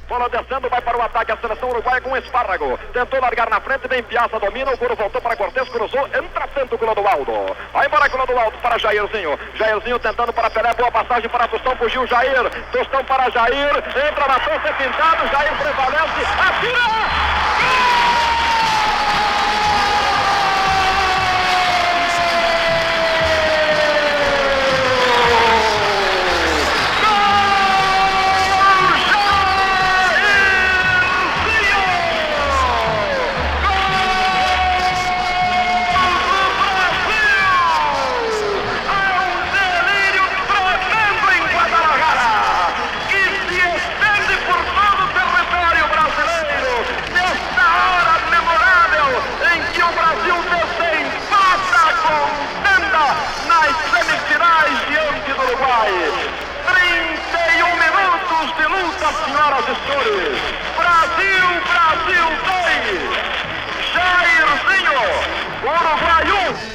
Bola descendo, vai para o ataque a seleção uruguaia com o Espárrago. Tentou largar na frente, bem Piazza domina, o Coro voltou para Cortez, cruzou, entra dentro com o Clodoaldo. Vai embora com o Clodoaldo para Jairzinho. Jairzinho tentando para Pelé, boa passagem para Tostão, fugiu Jair. Tostão para Jair, entra na frente, é pintado, Jair prevalece, atira! Senhoras e senhores,